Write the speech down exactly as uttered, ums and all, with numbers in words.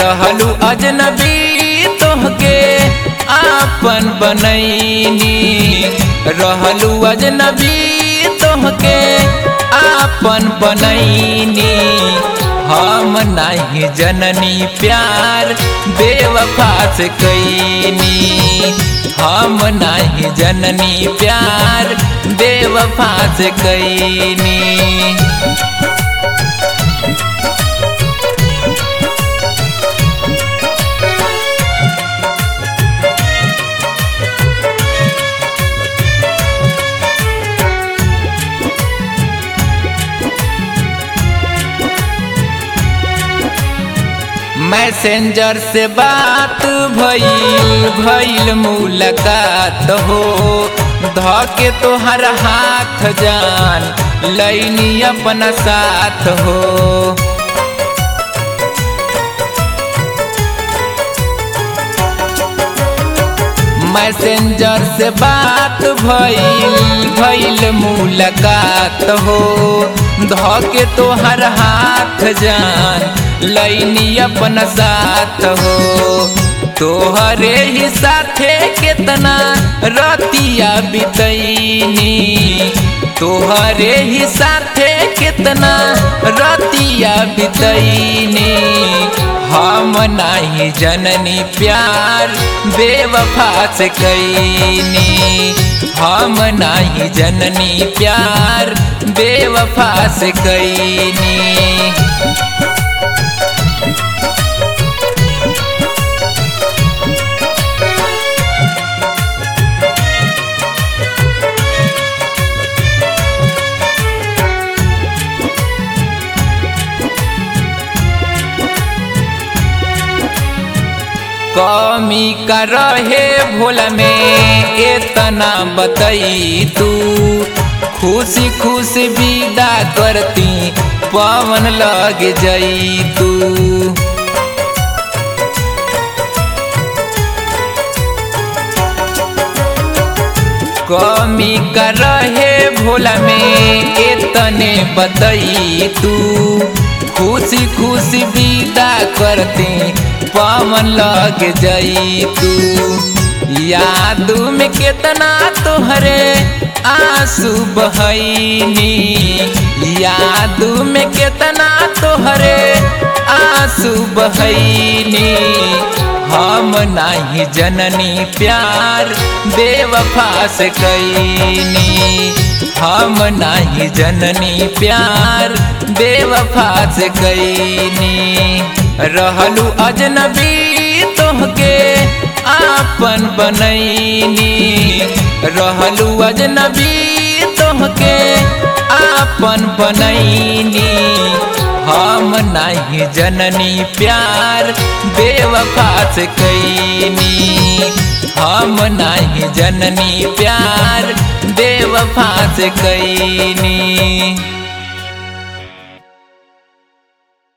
रहलू अजनबी तोहके आपन बनैनी, रहलू अजनबी तोहके आपन बनैनी। हम नहीं जननी प्यार बेवफा से कैनी, हम नहीं जननी प्यार बेवफा से कैनी। मैसेंजर से बात भइल भइल मुलाकात हो, धके तोहर हाथ जान लैनी अपना साथ हो। मैसेंजर से बात भइल भइल मुलाकात हो, धके तोहर हाथ जान लैनी अपना साथ हो। तोहरे ही साथे कितना रतिया बितैनी, तोहरे ही साथे कितना रतिया बितैनी। हम नहीं जननी प्यार बेवफा से कैनी, हम नहीं जननी प्यार बेवफा से कैनी। कमी का रहे भोला में इतना बतई तू, खुशी खुशी विदा करती पवन लग जई तू। कमी का रहे भोला में इतने बतई तू, खुशी खुशी विदा करती पवन लग जई तू। याद में कितना तोहरे आंसू बहैनी, याद में कितना तोहरे आंसू बहैनी। हम नहीं जननी प्यार बेवफा से कैनी, हम नहीं जननी प्यार बेवफा से कैनी। रहलू अजनबी तोहके आपन बनैनी, रहलू अजनबी तोहके आपन बनैनी। हम नहीं जननी प्यार बेवफा से कैनी, हम नहीं जननी प्यार बेवफा से कैनी।